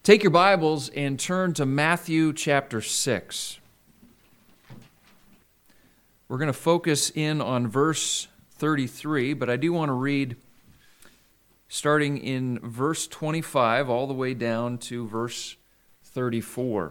Take your Bibles and turn to Matthew chapter 6. We're going to focus in on verse 33, but I do want to read starting in verse 25 all the way down to verse 34.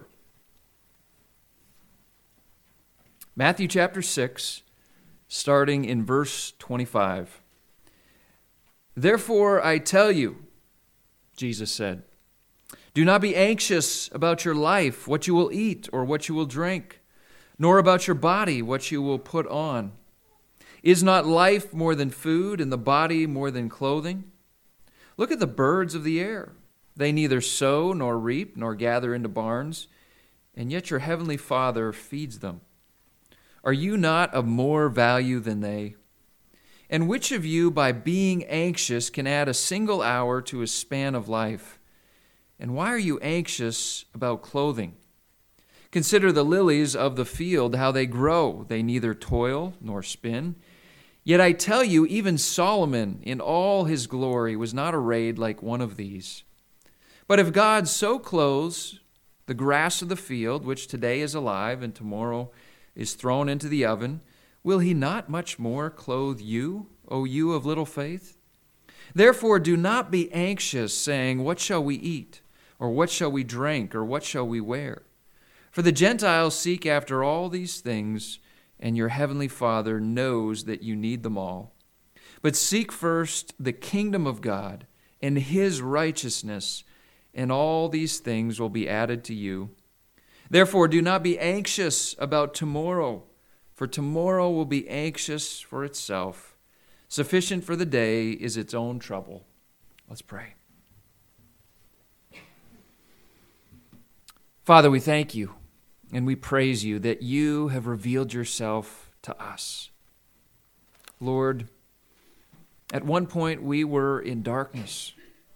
Matthew chapter 6, starting in verse 25. "Therefore I tell you," Jesus said, "do not be anxious about your life, what you will eat or what you will drink, nor about your body, what you will put on. Is not life more than food, and the body more than clothing? Look at the birds of the air. They neither sow nor reap nor gather into barns, and yet your heavenly Father feeds them. Are you not of more value than they? And which of you, by being anxious, can add a single hour to his span of life? And why are you anxious about clothing? Consider the lilies of the field, how they grow. They neither toil nor spin. Yet I tell you, even Solomon in all his glory was not arrayed like one of these. But if God so clothes the grass of the field, which today is alive and tomorrow is thrown into the oven, will he not much more clothe you, O you of little faith? Therefore do not be anxious, saying, what shall we eat? Or what shall we drink? Or what shall we wear? For the Gentiles seek after all these things, and your heavenly Father knows that you need them all. But seek first the kingdom of God and his righteousness, and all these things will be added to you. Therefore do not be anxious about tomorrow, for tomorrow will be anxious for itself. Sufficient for the day is its own trouble." Let's pray. Father, we thank you and we praise you that you have revealed yourself to us. Lord, at one point we were in darkness.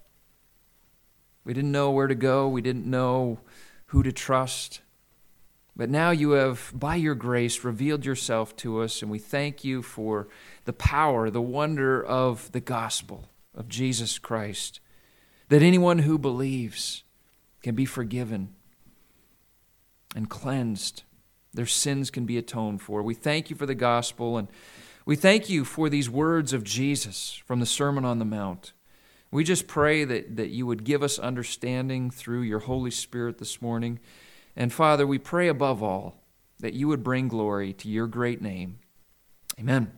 We didn't know where to go. We didn't know who to trust. But now you have, by your grace, revealed yourself to us, and we thank you for the power, the wonder of the gospel of Jesus Christ, that anyone who believes can be forgiven and cleansed. Their sins can be atoned for. We thank you for the gospel, and we thank you for these words of Jesus from the Sermon on the Mount. We just pray that you would give us understanding through your Holy Spirit this morning. And Father, we pray above all that you would bring glory to your great name. Amen.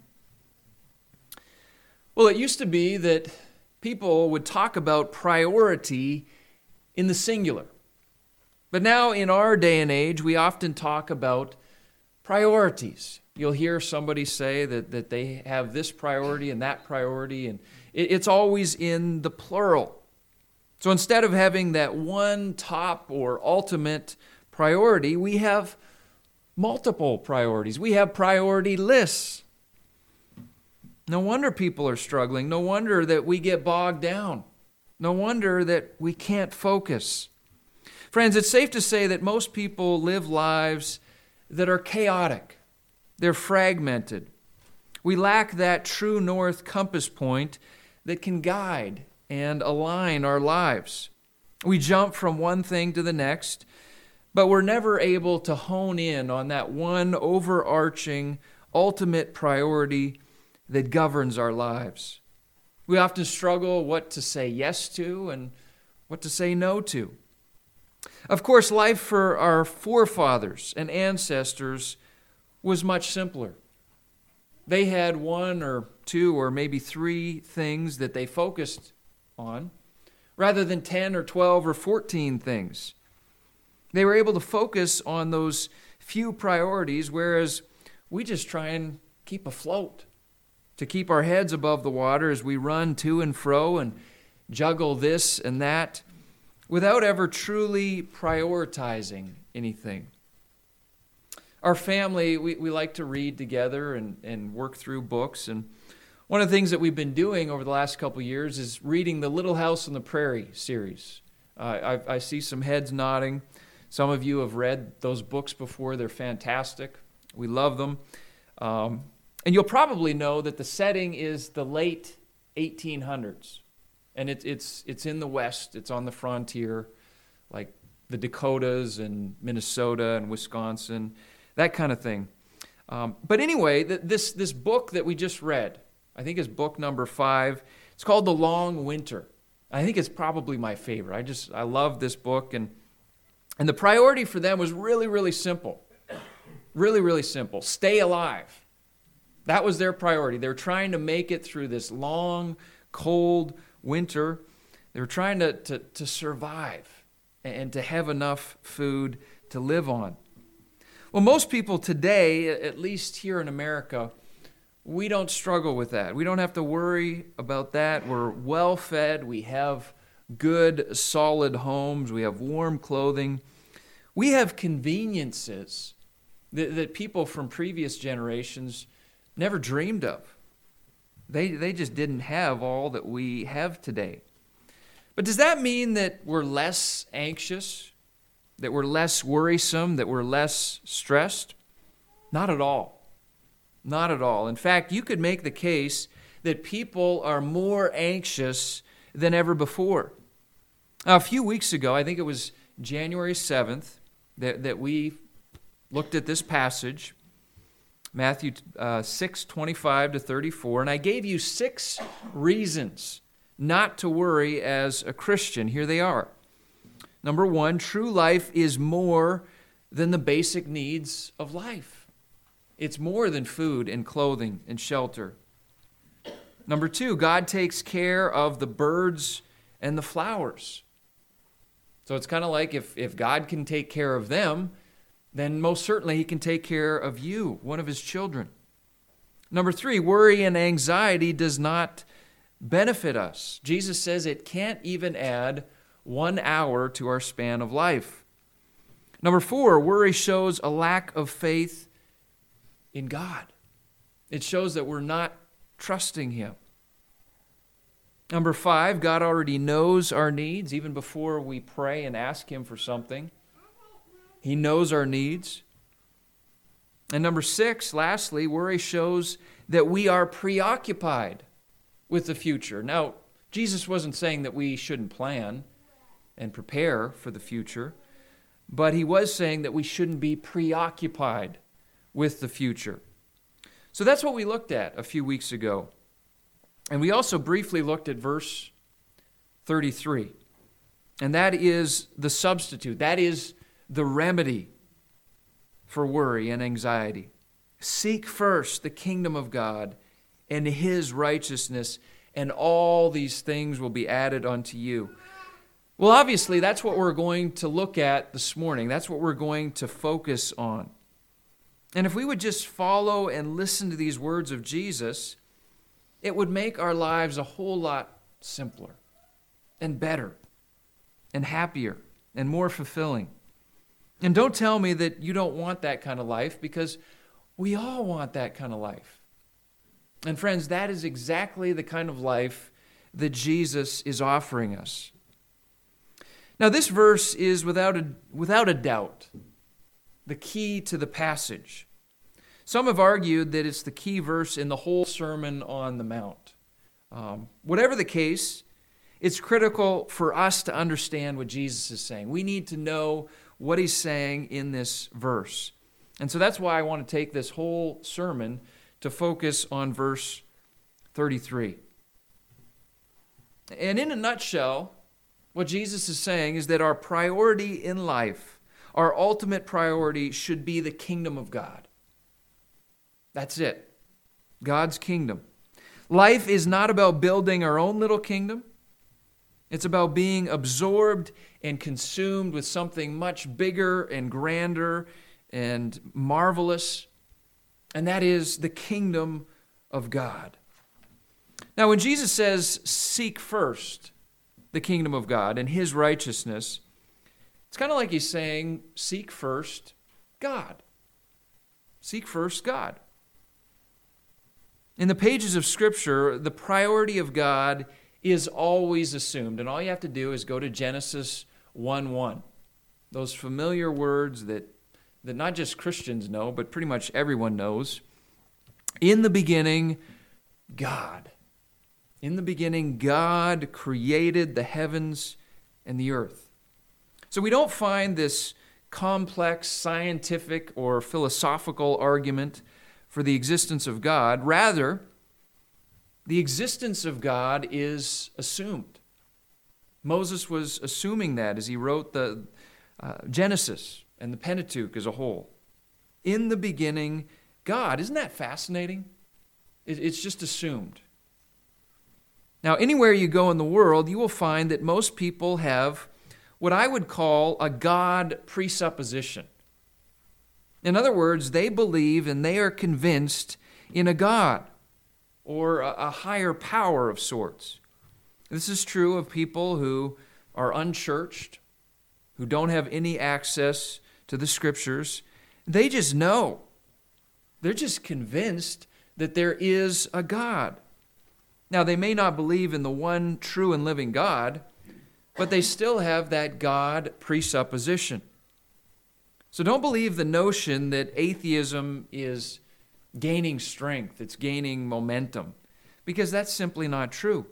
Well, it used to be that people would talk about priority in the singular. But now in our day and age, we often talk about priorities. You'll hear somebody say that they have this priority and that priority, and it's always in the plural. So instead of having that one top or ultimate priority, we have multiple priorities. We have priority lists. No wonder people are struggling. No wonder that we get bogged down. No wonder that we can't focus. Friends, it's safe to say that most people live lives that are chaotic. They're fragmented. We lack that true north compass point that can guide and align our lives. We jump from one thing to the next, but we're never able to hone in on that one overarching, ultimate priority that governs our lives. We often struggle what to say yes to and what to say no to. Of course, life for our forefathers and ancestors was much simpler. They had one or two or maybe three things that they focused on, rather than 10 or 12 or 14 things. They were able to focus on those few priorities, whereas we just try and keep afloat, to keep our heads above the water as we run to and fro and juggle this and that, without ever truly prioritizing anything. Our family, we like to read together and work through books. And one of the things that we've been doing over the last couple of years is reading the Little House on the Prairie series. I see some heads nodding. Some of you have read those books before. They're fantastic. We love them. And you'll probably know that the setting is the late 1800s. And it's in the West. It's on the frontier. like the Dakotas and Minnesota and Wisconsin, that kind of thing. But anyway, this book that we just read, I think is book number 5. It's called The Long Winter. I think it's probably my favorite. I love this book. And the priority for them was really, really simple. Really, really simple. Stay alive. That was their priority. They were trying to make it through this long, cold winter. They were trying to survive and to have enough food to live on. Well, most people today, at least here in America, we don't struggle with that. We don't have to worry about that. We're well fed. We have good, solid homes. We have warm clothing. We have conveniences that people from previous generations never dreamed of. They just didn't have all that we have today. But does that mean that we're less anxious? That we're less worrisome, that we're less stressed? Not at all. Not at all. In fact, you could make the case that people are more anxious than ever before. Now, a few weeks ago, I think it was January 7th, that we looked at this passage, Matthew 6:25 to 34, and I gave you 6 reasons not to worry as a Christian. Here they are. Number 1, true life is more than the basic needs of life. It's more than food and clothing and shelter. Number 2, God takes care of the birds and the flowers. So it's kind of like if God can take care of them, then most certainly He can take care of you, one of His children. Number 3, worry and anxiety does not benefit us. Jesus says it can't even add 1 hour to our span of life. Number 4, worry shows a lack of faith in God. It shows that we're not trusting Him. Number 5, God already knows our needs even before we pray and ask Him for something. He knows our needs. And number 6, lastly, worry shows that we are preoccupied with the future. Now, Jesus wasn't saying that we shouldn't plan and prepare for the future, but He was saying that we shouldn't be preoccupied with the future. So that's what we looked at a few weeks ago. And we also briefly looked at verse 33. And that is the substitute. That is the remedy for worry and anxiety. Seek first the kingdom of God and His righteousness, and all these things will be added unto you. Well, obviously, that's what we're going to look at this morning. That's what we're going to focus on. And if we would just follow and listen to these words of Jesus, it would make our lives a whole lot simpler and better and happier and more fulfilling. And don't tell me that you don't want that kind of life, because we all want that kind of life. And friends, that is exactly the kind of life that Jesus is offering us. Now, this verse is without a doubt the key to the passage. Some have argued that it's the key verse in the whole Sermon on the Mount. Whatever the case, it's critical for us to understand what Jesus is saying. We need to know what He's saying in this verse. And so that's why I want to take this whole sermon to focus on verse 33. And in a nutshell, what Jesus is saying is that our priority in life, our ultimate priority, should be the kingdom of God. That's it. God's kingdom. Life is not about building our own little kingdom. It's about being absorbed and consumed with something much bigger and grander and marvelous, and that is the kingdom of God. Now, when Jesus says, seek first the kingdom of God and His righteousness, it's kind of like He's saying, seek first God. Seek first God. In the pages of Scripture, the priority of God is always assumed, and all you have to do is go to Genesis 1:1. Those familiar words that not just Christians know, but pretty much everyone knows. In the beginning, God. In the beginning, God created the heavens and the earth. So we don't find this complex scientific or philosophical argument for the existence of God. Rather, the existence of God is assumed. Moses was assuming that as he wrote the Genesis and the Pentateuch as a whole. In the beginning, God. Isn't that fascinating? It's just assumed. Now, anywhere you go in the world, you will find that most people have what I would call a God presupposition. In other words, they believe and they are convinced in a God or a higher power of sorts. This is true of people who are unchurched, who don't have any access to the Scriptures. They just know. They're just convinced that there is a God. Now, they may not believe in the one true and living God, but they still have that God presupposition. So don't believe the notion that atheism is gaining strength, it's gaining momentum, because that's simply not true.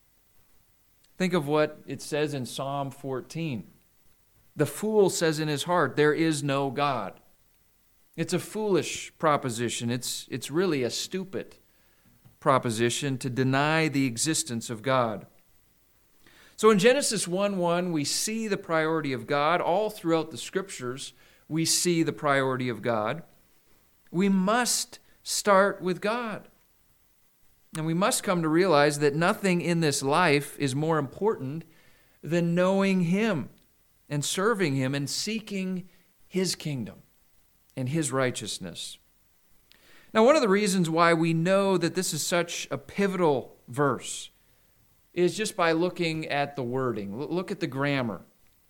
Think of what it says in Psalm 14. The fool says in his heart, there is no God. It's a foolish proposition. It's really a stupid proposition to deny the existence of God. So in Genesis 1:1, we see the priority of God. All throughout the Scriptures, we see the priority of God. We must start with God. And we must come to realize that nothing in this life is more important than knowing Him and serving Him and seeking His kingdom and His righteousness. Now, one of the reasons why we know that this is such a pivotal verse is just by looking at the wording. Look at the grammar.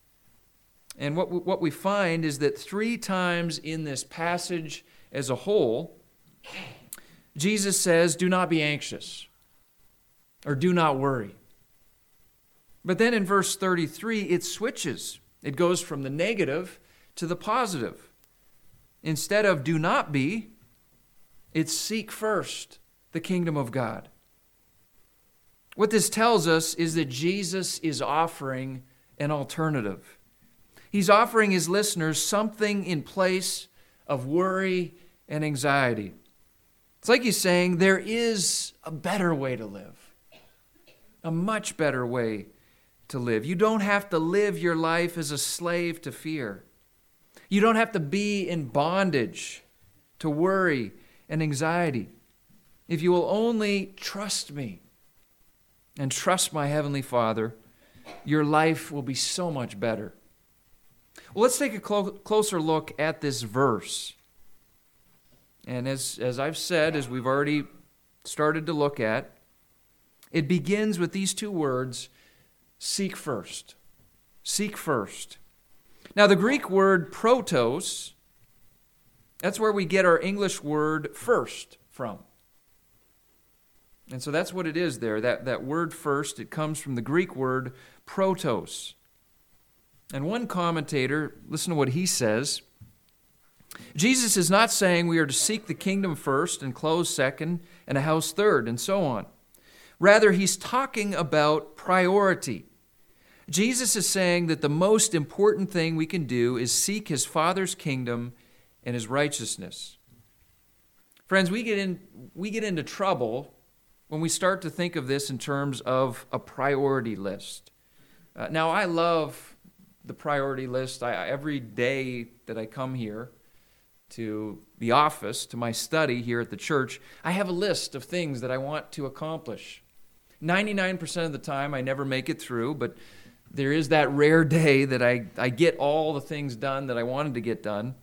And what we find is that 3 times in this passage as a whole, Jesus says, do not be anxious, or do not worry. But then in verse 33, it switches. It goes from the negative to the positive. Instead of do not be, it's seek first the kingdom of God. What this tells us is that Jesus is offering an alternative. He's offering His listeners something in place of worry and anxiety. It's like He's saying there is a better way to live, a much better way to live. You don't have to live your life as a slave to fear. You don't have to be in bondage to worry and anxiety. If you will only trust me and trust my Heavenly Father, your life will be so much better. Well, let's take a closer look at this verse. And as I've said, as we've already started to look at, it begins with these 2 words, seek first. Seek first. Now, the Greek word protos, that's where we get our English word first from. And so that's what it is there. That word first, it comes from the Greek word protos. And one commentator, listen to what he says. Jesus is not saying we are to seek the kingdom first and clothes second and a house third and so on. Rather, he's talking about priority. Jesus is saying that the most important thing we can do is seek His Father's kingdom and His righteousness. Friends, we get into trouble when we start to think of this in terms of a priority list. Now, I love the priority list. Every day that I come here to the office, to my study here at the church, I have a list of things that I want to accomplish. 99% of the time, I never make it through, but there is that rare day that I get all the things done that I wanted to get done.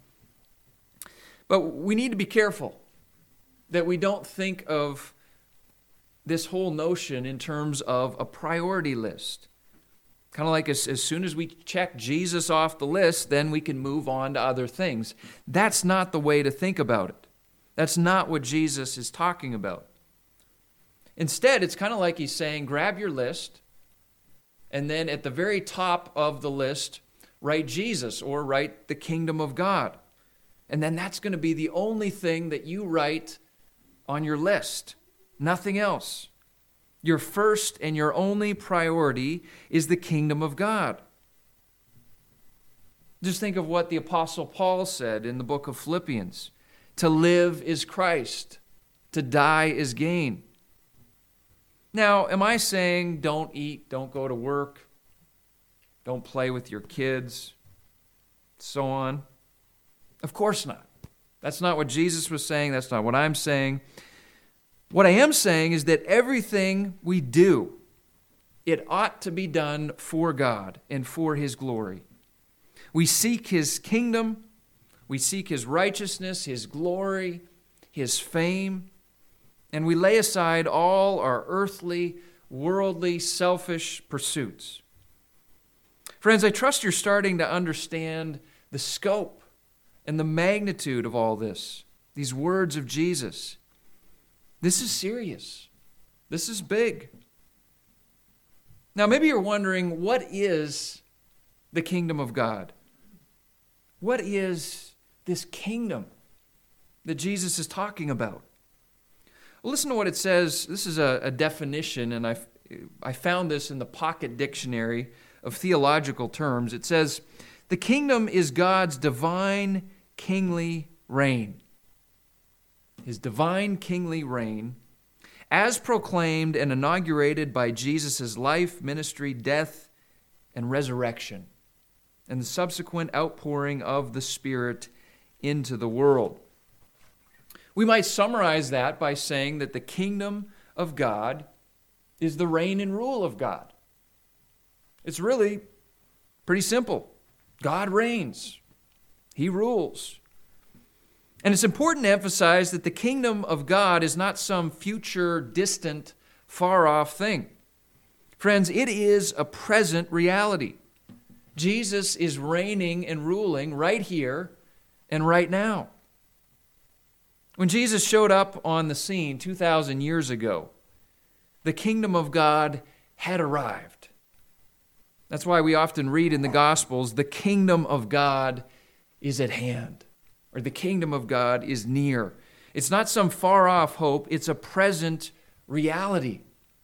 But we need to be careful that we don't think of this whole notion in terms of a priority list. Kind of like as soon as we check Jesus off the list, then we can move on to other things. That's not the way to think about it. That's not what Jesus is talking about. Instead, it's kind of like He's saying, grab your list, and then at the very top of the list, write Jesus or write the kingdom of God. And then that's going to be the only thing that you write on your list. Nothing else. Your first and your only priority is the kingdom of God. Just think of what the Apostle Paul said in the book of Philippians. To live is Christ. To die is gain. Now, am I saying don't eat, don't go to work, don't play with your kids, so on? Of course not. That's not what Jesus was saying. That's not what I'm saying. What I am saying is that everything we do, it ought to be done for God and for His glory. We seek His kingdom. We seek His righteousness, His glory, His fame. And we lay aside all our earthly, worldly, selfish pursuits. Friends, I trust you're starting to understand the scope and the magnitude of all this, these words of Jesus. This is serious. This is big. Now, maybe you're wondering, what is the kingdom of God? What is this kingdom that Jesus is talking about? Well, listen to what it says. This is a definition, and I found this in the Pocket Dictionary of Theological Terms. It says, the kingdom is God's divine kingly reign. His divine kingly reign, as proclaimed and inaugurated by Jesus' life, ministry, death, and resurrection, and the subsequent outpouring of the Spirit into the world. We might summarize that by saying that the kingdom of God is the reign and rule of God. It's really pretty simple. God reigns. He rules. And it's important to emphasize that the kingdom of God is not some future, distant, far-off thing. Friends, it is a present reality. Jesus is reigning and ruling right here and right now. When Jesus showed up on the scene 2,000 years ago, the kingdom of God had arrived. That's why we often read in the Gospels, the kingdom of God is at hand, or the kingdom of God is near. It's not some far-off hope, it's a present reality.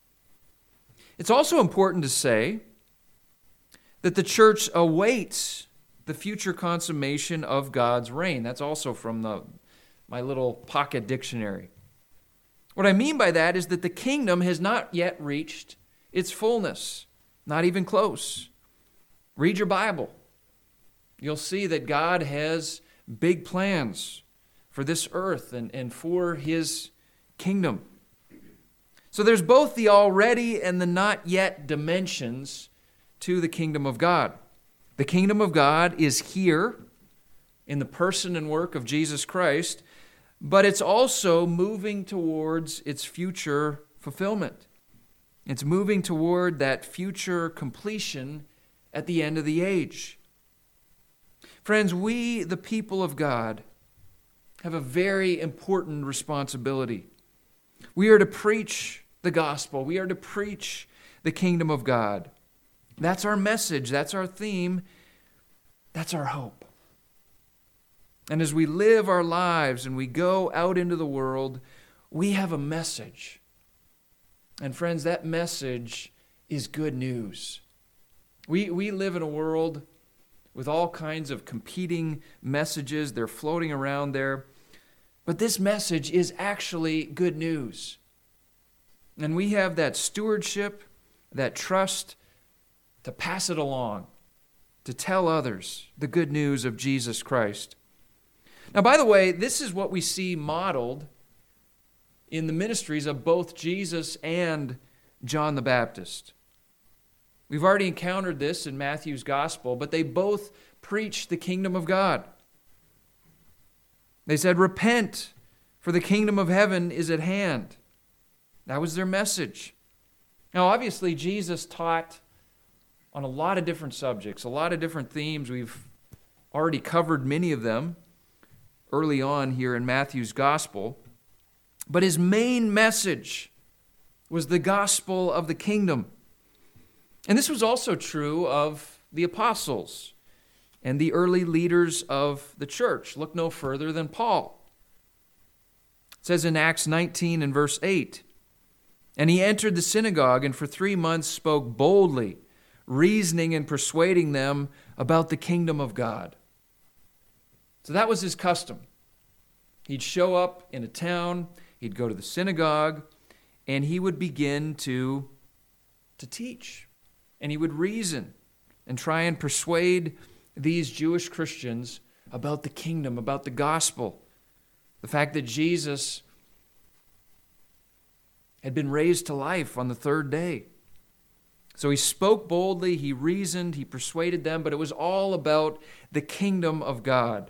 It's also important to say that the church awaits the future consummation of God's reign. That's also from my little pocket dictionary. What I mean by that is that the kingdom has not yet reached its fullness, not even close. Read your Bible. You'll see that God has big plans for this earth and for His kingdom. So there's both the already and the not yet dimensions to the kingdom of God. The kingdom of God is here in the person and work of Jesus Christ, but it's also moving towards its future fulfillment. It's moving toward that future completion at the end of the age. Friends, we, the people of God, have a very important responsibility. We are to preach the gospel. We are to preach the kingdom of God. That's our message. That's our theme. That's our hope. And as we live our lives and we go out into the world, we have a message. And friends, that message is good news. We live in a world with all kinds of competing messages. They're floating around there. But this message is actually good news. And we have that stewardship, that trust to pass it along, to tell others the good news of Jesus Christ. Now, by the way, this is what we see modeled in the ministries of both Jesus and John the Baptist. We've already encountered this in Matthew's gospel, but they both preached the kingdom of God. They said, "Repent, for the kingdom of heaven is at hand." That was their message. Now, obviously, Jesus taught on a lot of different subjects, a lot of different themes. We've already covered many of them early on here in Matthew's gospel. But his main message was the gospel of the kingdom. And this was also true of the apostles and the early leaders of the church. Look no further than Paul. It says in Acts 19 and verse 8, "And he entered the synagogue and for 3 months spoke boldly, reasoning and persuading them about the kingdom of God. So that was his custom. He'd show up in a town, he'd go to the synagogue, and he would begin to teach. And he would reason and try and persuade these Jewish Christians about the kingdom, about the gospel, the fact that Jesus had been raised to life on the third day. So he spoke boldly, he reasoned, he persuaded them, but it was all about the kingdom of God.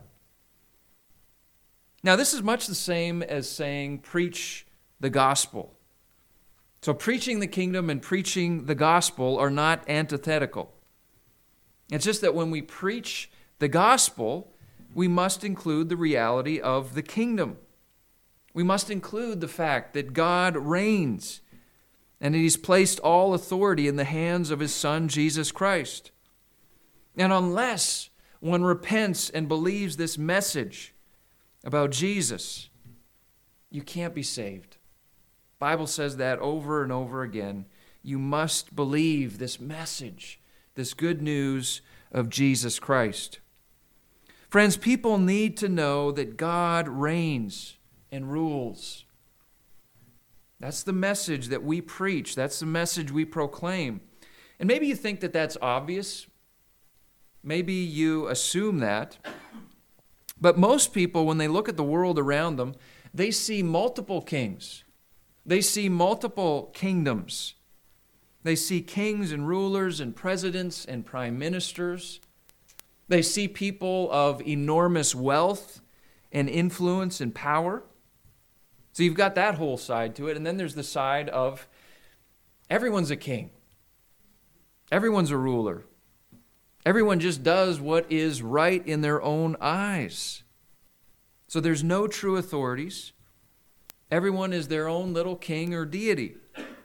Now, this is much the same as saying, preach the gospel. So preaching the kingdom and preaching the gospel are not antithetical. It's just that when we preach the gospel, we must include the reality of the kingdom. We must include the fact that God reigns and that he's placed all authority in the hands of his Son, Jesus Christ. And unless one repents and believes this message about Jesus, you can't be saved. The Bible says that over and over again. You must believe this message, this good news of Jesus Christ. Friends, people need to know that God reigns and rules. That's the message that we preach. That's the message we proclaim. And maybe you think that that's obvious. Maybe you assume that. But most people, when they look at the world around them, they see multiple kings. They see multiple kingdoms. They see kings and rulers and presidents and prime ministers. They see people of enormous wealth and influence and power. So you've got that whole side to it. And then there's the side of everyone's a king. Everyone's a ruler. Everyone just does what is right in their own eyes. So there's no true authorities. Everyone is their own little king or deity.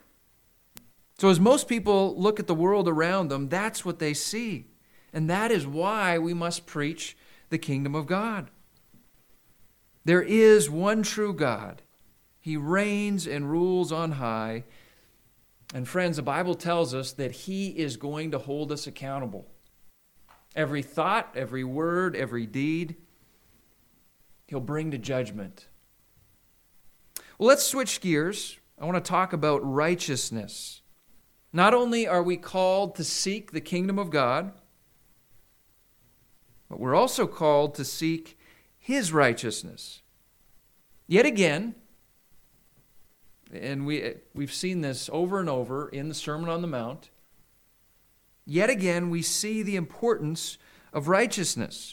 So as most people look at the world around them, that's what they see. And that is why we must preach the kingdom of God. There is one true God. He reigns and rules on high. And friends, the Bible tells us that he is going to hold us accountable. Every thought, every word, every deed, he'll bring to judgment. Well, let's switch gears. I want to talk about righteousness. Not only are we called to seek the kingdom of God, but we're also called to seek his righteousness. Yet again, and we've seen this over and over in the Sermon on the Mount, yet again we see the importance of righteousness.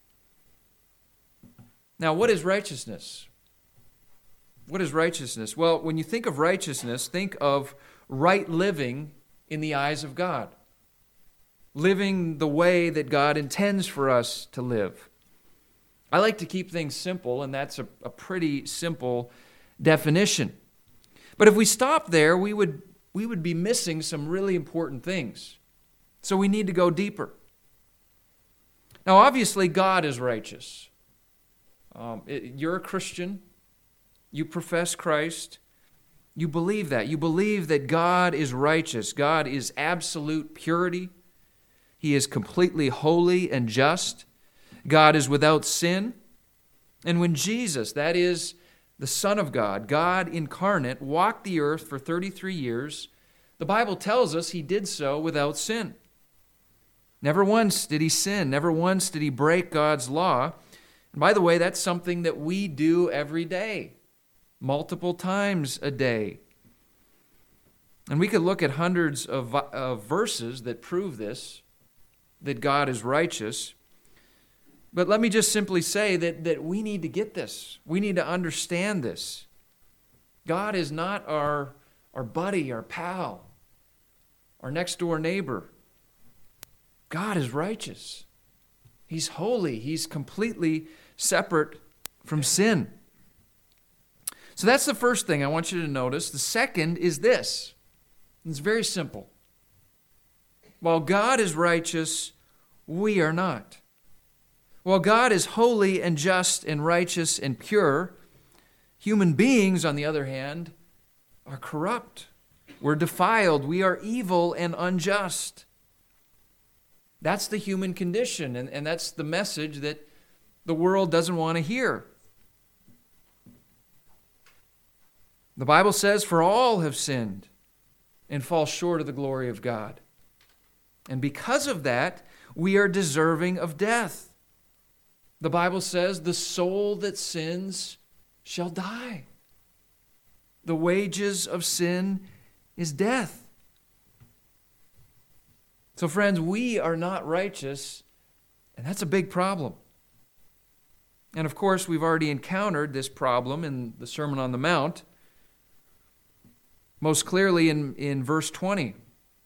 Now, what is righteousness? What is righteousness? Well, when you think of righteousness, think of right living in the eyes of God. Living the way that God intends for us to live. I like to keep things simple, and that's a pretty simple definition. But if we stop there, we would be missing some really important things. So we need to go deeper. Now, obviously, God is righteous. You're a Christian. You profess Christ. You believe that. You believe that God is righteous. God is absolute purity. He is completely holy and just. God is without sin. And when Jesus, that is the Son of God, God incarnate, walked the earth for 33 years, the Bible tells us he did so without sin. Never once did he sin. Never once did he break God's law. And by the way, that's something that we do every day, multiple times a day. And we could look at hundreds of verses that prove this, that God is righteous. But let me just simply say that we need to get this. We need to understand this. God is not our buddy, our pal, our next door neighbor. God is righteous. He's holy. He's completely separate from sin. So that's the first thing I want you to notice. The second is this. It's very simple. While God is righteous, we are not. While God is holy and just and righteous and pure, human beings, on the other hand, are corrupt. We're defiled. We are evil and unjust. That's the human condition, and that's the message that the world doesn't want to hear. The Bible says, "For all have sinned and fall short of the glory of God." And because of that, we are deserving of death. The Bible says, "The soul that sins shall die." The wages of sin is death. So friends, we are not righteous, and that's a big problem. And of course, we've already encountered this problem in the Sermon on the Mount, most clearly in verse 20.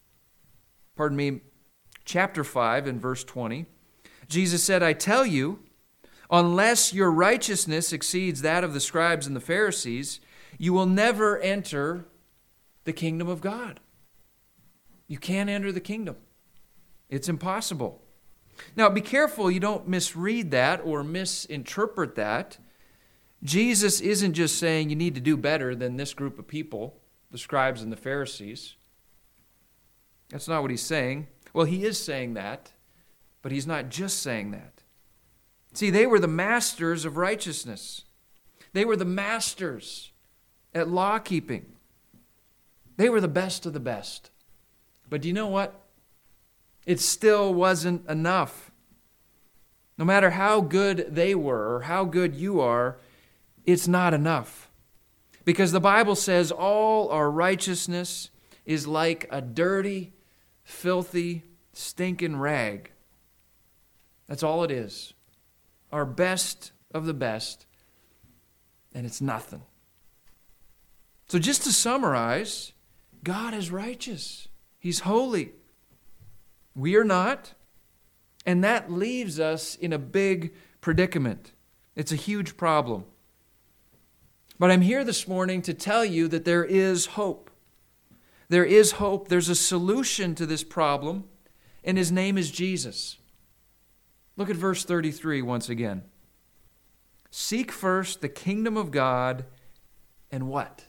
Chapter 5 and verse 20. Jesus said, "I tell you, unless your righteousness exceeds that of the scribes and the Pharisees, you will never enter the kingdom of God." You can't enter the kingdom. It's impossible. Now, be careful you don't misread that or misinterpret that. Jesus isn't just saying you need to do better than this group of people, the scribes and the Pharisees. That's not what he's saying. Well, he is saying that, but he's not just saying that. See, they were the masters of righteousness. They were the masters at law keeping. They were the best of the best. But do you know what? It still wasn't enough. No matter how good they were or how good you are, it's not enough. Because the Bible says all our righteousness is like a dirty, filthy, stinking rag. That's all it is. Our best of the best, and it's nothing. So just to summarize, God is righteous. He's holy. We are not, and that leaves us in a big predicament. It's a huge problem. But I'm here this morning to tell you that there is hope. There is hope. There's a solution to this problem, and his name is Jesus. Look at verse 33 once again. Seek first the kingdom of God and what?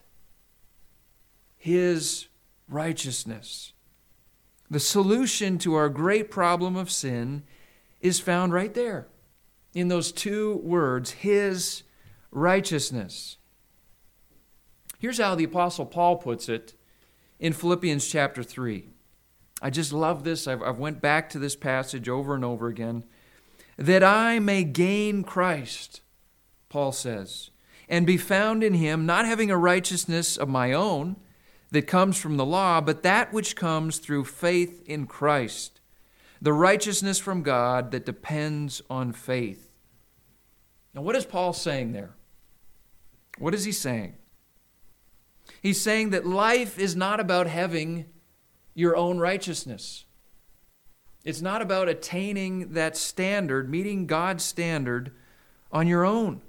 His righteousness. The solution to our great problem of sin is found right there in those two words, his righteousness. Here's how the Apostle Paul puts it in Philippians chapter 3. I just love this. I've went back to this passage over and over again. That I may gain Christ, Paul says, and be found in him, not having a righteousness of my own that comes from the law, but that which comes through faith in Christ, the righteousness from God that depends on faith. Now, what is Paul saying there? What is he saying? He's saying that life is not about having your own righteousness. It's not about attaining that standard, meeting God's standard on your own.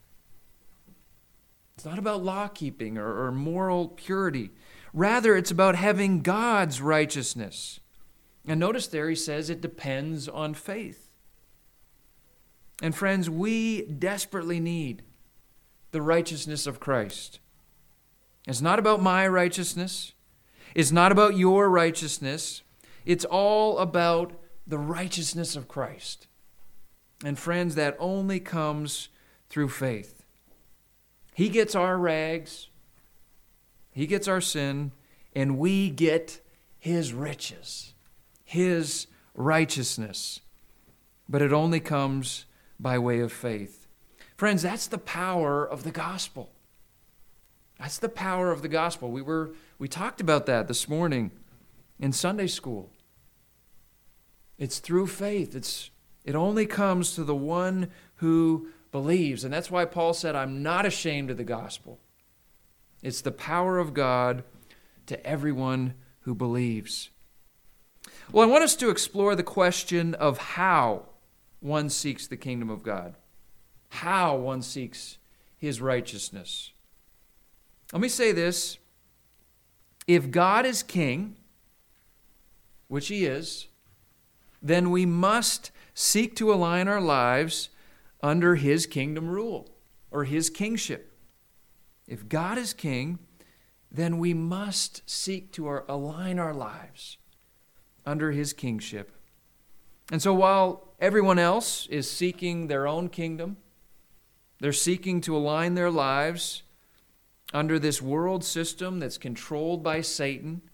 It's not about law keeping or moral purity. Rather, it's about having God's righteousness. And notice there he says it depends on faith. And friends, we desperately need the righteousness of Christ. It's not about my righteousness. It's not about your righteousness. It's all about the righteousness of Christ. And friends, that only comes through faith. He gets our rags, he gets our sin, and we get his riches, his righteousness. But it only comes by way of faith. Friends, that's the power of the gospel. That's the power of the gospel. We talked about that this morning in Sunday school. It's through faith. It only comes to the one who believes. And that's why Paul said, I'm not ashamed of the gospel. It's the power of God to everyone who believes. Well, I want us to explore the question of how one seeks the kingdom of God. How one seeks his righteousness. Let me say this. If God is king, which he is, then we must seek to align our lives under his kingdom rule or his kingship. If God is king, then we must seek to align our lives under his kingship. And so while everyone else is seeking their own kingdom, they're seeking to align their lives under this world system that's controlled by Satan,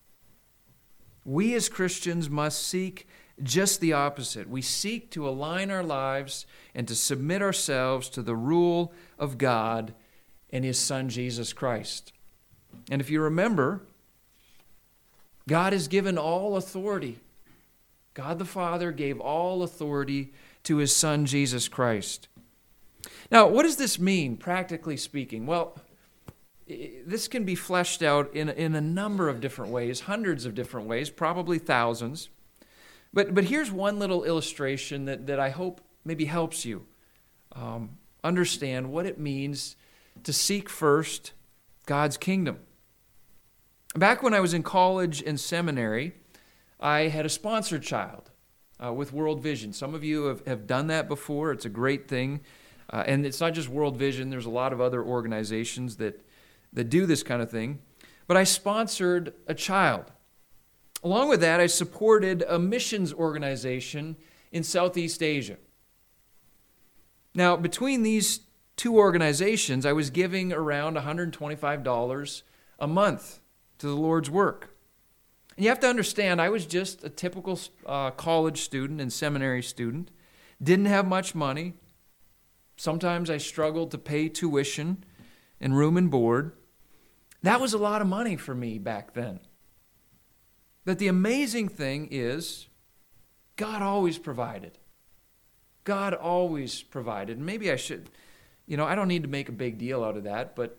we as Christians must seek just the opposite. We seek to align our lives and to submit ourselves to the rule of God and His Son, Jesus Christ. And if you remember, God has given all authority. God the Father gave all authority to His Son, Jesus Christ. Now, what does this mean, practically speaking? Well, this can be fleshed out in a number of different ways, hundreds of different ways, probably thousands. But here's one little illustration that I hope maybe helps you understand what it means to seek first God's kingdom. Back when I was in college and seminary, I had a sponsored child with World Vision. Some of you have done that before. It's a great thing. And it's not just World Vision. There's a lot of other organizations that do this kind of thing. But I sponsored a child. Along with that, I supported a missions organization in Southeast Asia. Now, between these two organizations, I was giving around $125 a month to the Lord's work. And you have to understand, I was just a typical college student and seminary student, didn't have much money. Sometimes I struggled to pay tuition and room and board. That was a lot of money for me back then. But the amazing thing is, God always provided. God always provided. And maybe I should, I don't need to make a big deal out of that, but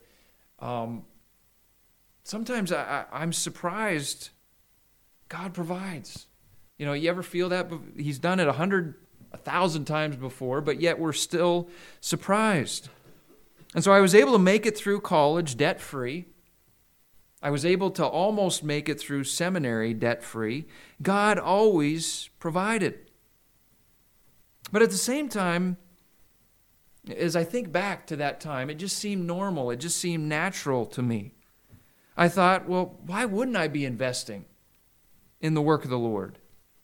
sometimes I'm surprised God provides. You ever feel that? He's done it 1,000 times before, but yet we're still surprised. And so I was able to make it through college debt-free. I was able to almost make it through seminary debt-free. God always provided. But at the same time, as I think back to that time, it just seemed normal. It just seemed natural to me. I thought, well, why wouldn't I be investing in the work of the Lord?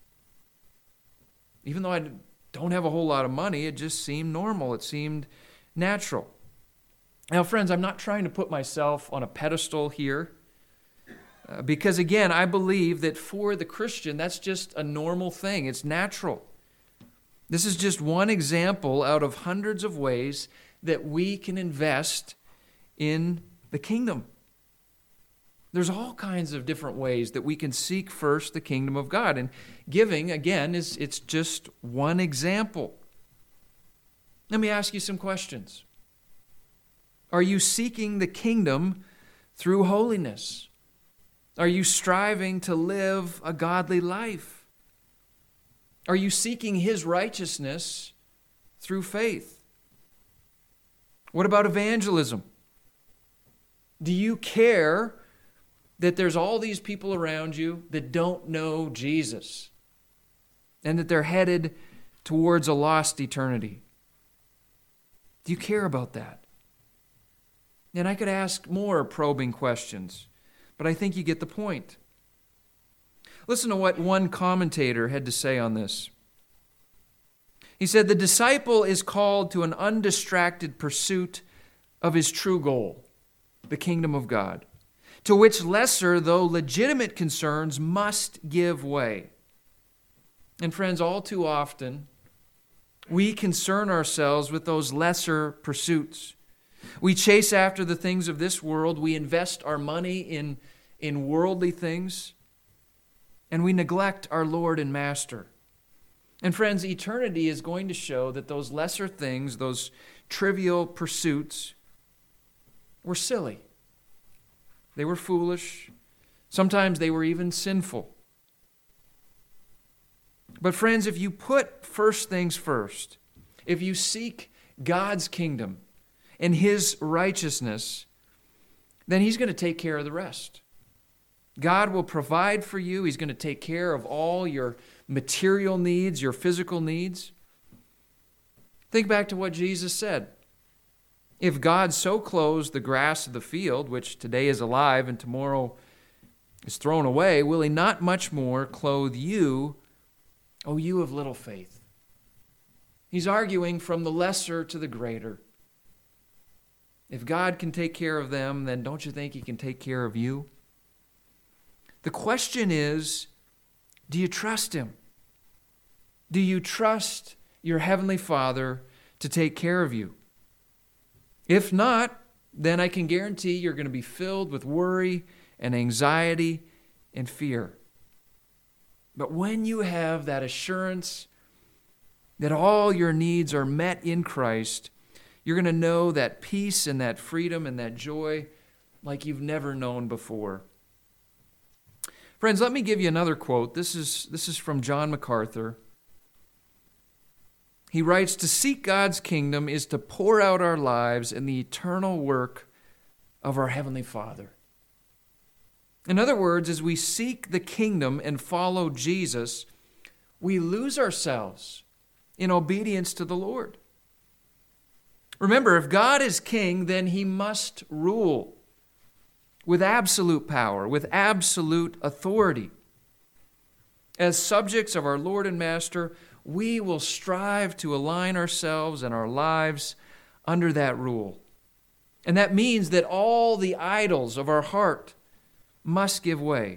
Even though I don't have a whole lot of money, it just seemed normal. It seemed natural. Now, friends, I'm not trying to put myself on a pedestal here. Because again, I believe that for the Christian, that's just a normal thing. It's natural. This is just one example out of hundreds of ways that we can invest in the kingdom. There's all kinds of different ways that we can seek first the kingdom of God. And giving, again, it's just one example. Let me ask you some questions. Are you seeking the kingdom through holiness? Are you striving to live a godly life? Are you seeking His righteousness through faith? What about evangelism? Do you care that there's all these people around you that don't know Jesus and that they're headed towards a lost eternity? Do you care about that? And I could ask more probing questions, but I think you get the point. Listen to what one commentator had to say on this. He said, "The disciple is called to an undistracted pursuit of his true goal, the kingdom of God, to which lesser, though legitimate concerns must give way." And friends, all too often, we concern ourselves with those lesser pursuits. We chase after the things of this world. We invest our money in worldly things. And we neglect our Lord and Master. And friends, eternity is going to show that those lesser things, those trivial pursuits, were silly. They were foolish. Sometimes they were even sinful. But friends, if you put first things first, if you seek God's kingdom and His righteousness, then He's going to take care of the rest. God will provide for you. He's going to take care of all your material needs, your physical needs. Think back to what Jesus said. If God so clothes the grass of the field, which today is alive and tomorrow is thrown away, will He not much more clothe you, Oh, you of little faith. He's arguing from the lesser to the greater. If God can take care of them, then don't you think He can take care of you? The question is, do you trust Him? Do you trust your Heavenly Father to take care of you? If not, then I can guarantee you're going to be filled with worry and anxiety and fear. But when you have that assurance that all your needs are met in Christ, you're going to know that peace and that freedom and that joy like you've never known before. Friends, let me give you another quote. This is from John MacArthur. He writes, "To seek God's kingdom is to pour out our lives in the eternal work of our Heavenly Father." In other words, as we seek the kingdom and follow Jesus, we lose ourselves in obedience to the Lord. Remember, if God is king, then He must rule with absolute power, with absolute authority. As subjects of our Lord and Master, we will strive to align ourselves and our lives under that rule. And that means that all the idols of our heart must give way.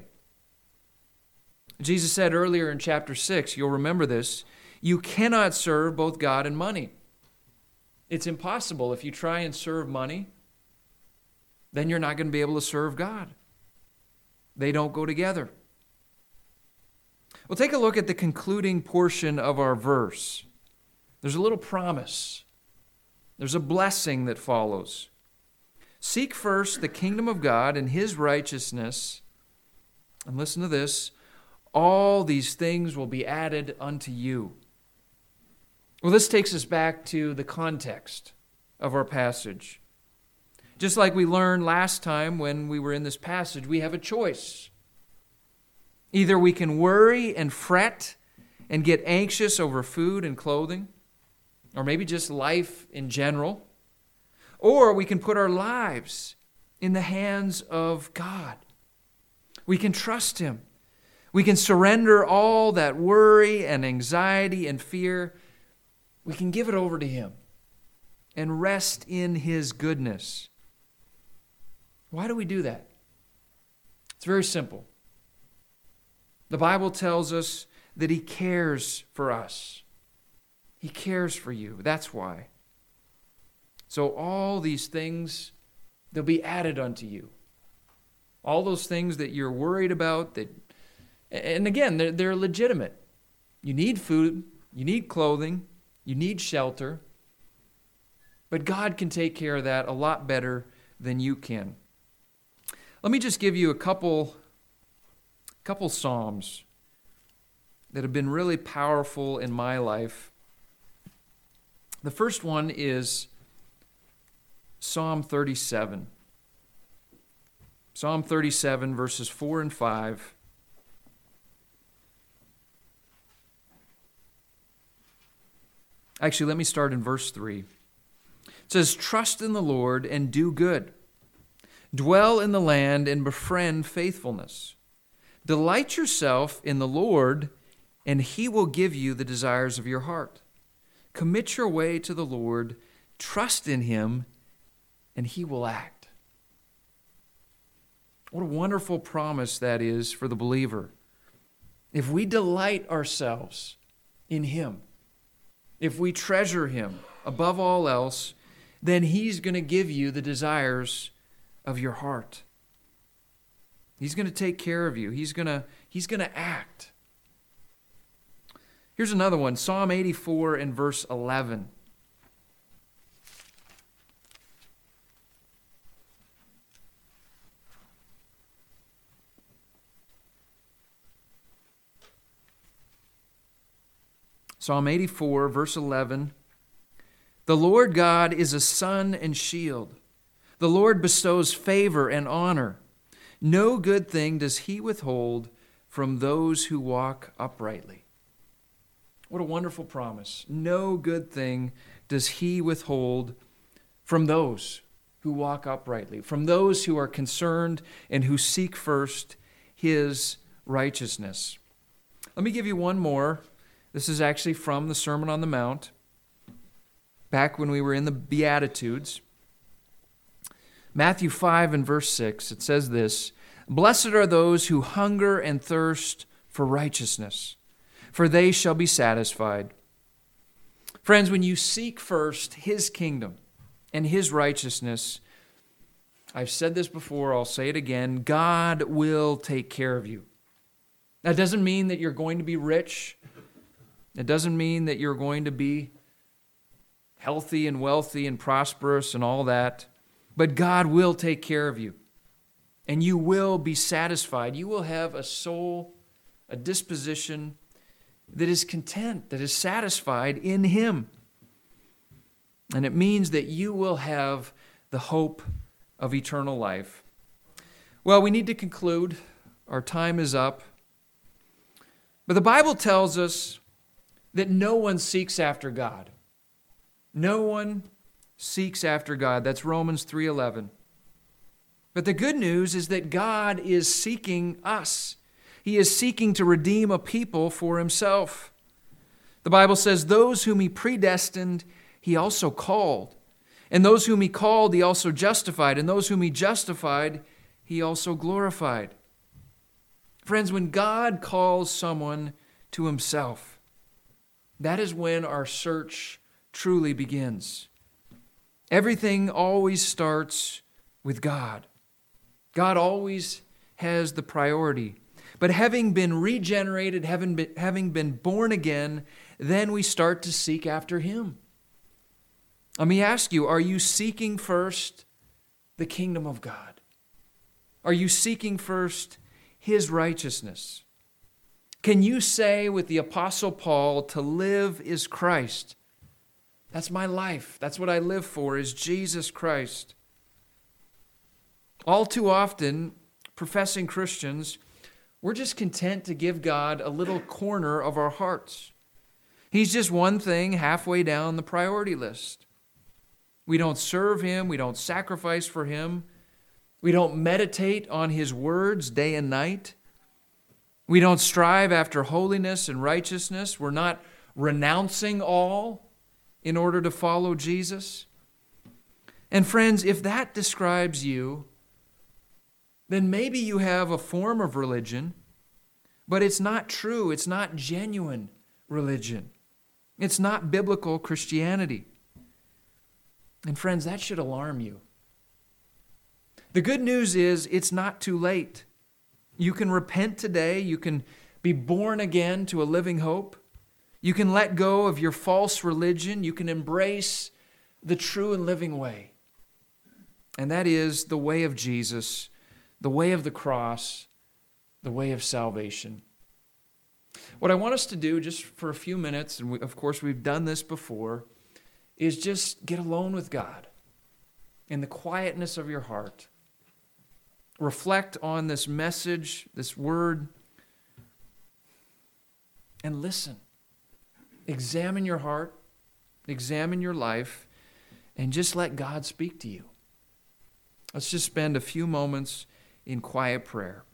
Jesus said earlier in chapter 6, you'll remember this, you cannot serve both God and money. It's impossible. If you try and serve money, then you're not going to be able to serve God. They don't go together. Well, take a look at the concluding portion of our verse. There's a little promise. There's a blessing that follows. Seek first the kingdom of God and His righteousness, and listen to this, all these things will be added unto you. Well, this takes us back to the context of our passage. Just like we learned last time when we were in this passage, we have a choice. Either we can worry and fret and get anxious over food and clothing, or maybe just life in general, or we can put our lives in the hands of God. We can trust Him. We can surrender all that worry and anxiety and fear. We can give it over to Him and rest in His goodness. Why do we do that? It's very simple. The Bible tells us that He cares for us. He cares for you. That's why. So all these things, they'll be added unto you. All those things that you're worried about, and again, they're legitimate. You need food, you need clothing, you need shelter, but God can take care of that a lot better than you can. Let me just give you a couple Psalms that have been really powerful in my life. The first one is Psalm 37. Psalm 37, verses 4 and 5. Actually, let me start in verse 3. It says, "Trust in the Lord and do good. Dwell in the land and befriend faithfulness. Delight yourself in the Lord, and He will give you the desires of your heart. Commit your way to the Lord, trust in Him, and He will act." What a wonderful promise that is for the believer. If we delight ourselves in Him, if we treasure Him above all else, then He's going to give you the desires of your heart. He's going to take care of you. He's going to act. Here's another one, Psalm 84 and verse 11. Psalm 84, verse 11. "The Lord God is a sun and shield. The Lord bestows favor and honor. No good thing does He withhold from those who walk uprightly." What a wonderful promise. No good thing does He withhold from those who walk uprightly, from those who are concerned and who seek first His righteousness. Let me give you one more This is actually from the Sermon on the Mount, back when we were in the Beatitudes. Matthew 5 and verse 6, it says this, "Blessed are those who hunger and thirst for righteousness, for they shall be satisfied." Friends, when you seek first His kingdom and His righteousness, I've said this before, I'll say it again, God will take care of you. That doesn't mean that you're going to be rich. It doesn't mean that you're going to be healthy and wealthy and prosperous and all that. But God will take care of you. And you will be satisfied. You will have a soul, a disposition that is content, that is satisfied in Him. And it means that you will have the hope of eternal life. Well, we need to conclude. Our time is up. But the Bible tells us that no one seeks after God. No one seeks after God. That's Romans 3:11. But the good news is that God is seeking us. He is seeking to redeem a people for Himself. The Bible says, "Those whom He predestined, He also called. And those whom He called, He also justified. And those whom He justified, He also glorified." Friends, when God calls someone to Himself, that is when our search truly begins. Everything always starts with God. God always has the priority. But having been regenerated, having been born again, then we start to seek after Him. Let me ask you, are you seeking first the kingdom of God? Are you seeking first His righteousness? Can you say with the Apostle Paul, to live is Christ? That's my life. That's what I live for, is Jesus Christ. All too often, professing Christians, we're just content to give God a little corner of our hearts. He's just one thing halfway down the priority list. We don't serve Him. We don't sacrifice for Him. We don't meditate on His words day and night. We don't strive after holiness and righteousness. We're not renouncing all in order to follow Jesus. And friends, if that describes you, then maybe you have a form of religion, but it's not true. It's not genuine religion. It's not biblical Christianity. And friends, that should alarm you. The good news is it's not too late. You can repent today. You can be born again to a living hope. You can let go of your false religion. You can embrace the true and living way. And that is the way of Jesus, the way of the cross, the way of salvation. What I want us to do just for a few minutes, and of course we've done this before, is just get alone with God in the quietness of your heart. Reflect on this message, this word, and listen. Examine your heart, examine your life, and just let God speak to you. Let's just spend a few moments in quiet prayer.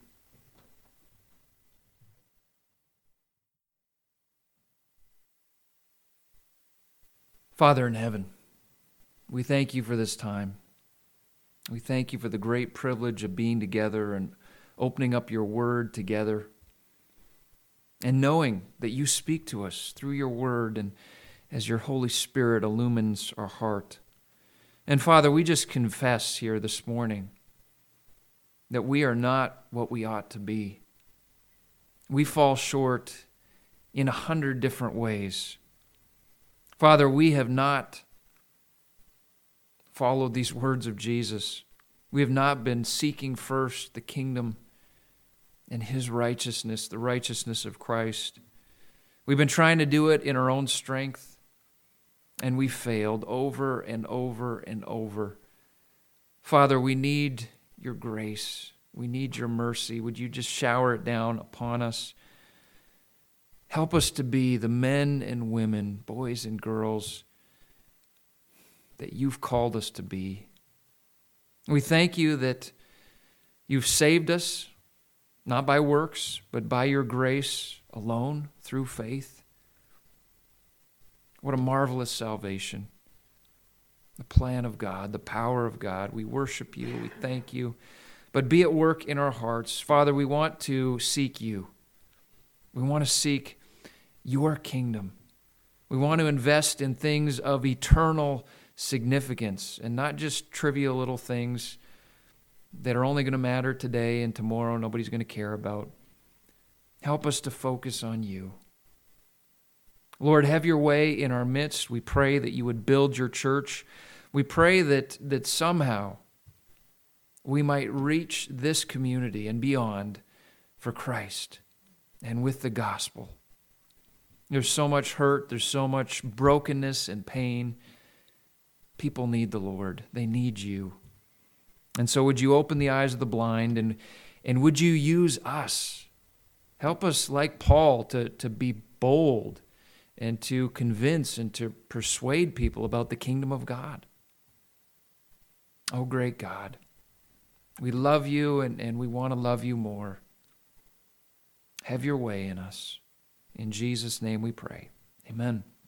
Father in heaven, we thank You for this time. We thank You for the great privilege of being together and opening up Your word together and knowing that You speak to us through Your word and as Your Holy Spirit illumines our heart. And Father, we just confess here this morning that we are not what we ought to be. We fall short in 100 different ways. Father, we have not followed these words of Jesus. We have not been seeking first the kingdom and His righteousness, the righteousness of Christ. We've been trying to do it in our own strength, and we failed over and over and over. Father, we need Your grace. We need Your mercy. Would You just shower it down upon us? Help us to be the men and women, boys and girls, that You've called us to be. We thank You that You've saved us, not by works, but by Your grace alone, through faith. What a marvelous salvation. The plan of God, the power of God. We worship you. We thank you. But be at work in our hearts. Father, we want to seek you. We want to seek your kingdom. We want to invest in things of eternal significance and not just trivial little things that are only going to matter today and tomorrow nobody's going to care about. Help us to focus on you. Lord, have your way in our midst. We pray that you would build your church. We pray that somehow we might reach this community and beyond for Christ and with the gospel. There's so much hurt. There's so much brokenness and pain. People need the Lord. They need you. And so would you open the eyes of the blind, and would you use us? Help us, like Paul, to be bold and to convince and to persuade people about the kingdom of God. Oh, great God. We love you, and we want to love you more. Have your way in us. In Jesus' name we pray. Amen.